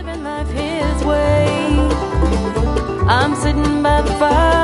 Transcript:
living life his way. I'm sitting by the fire.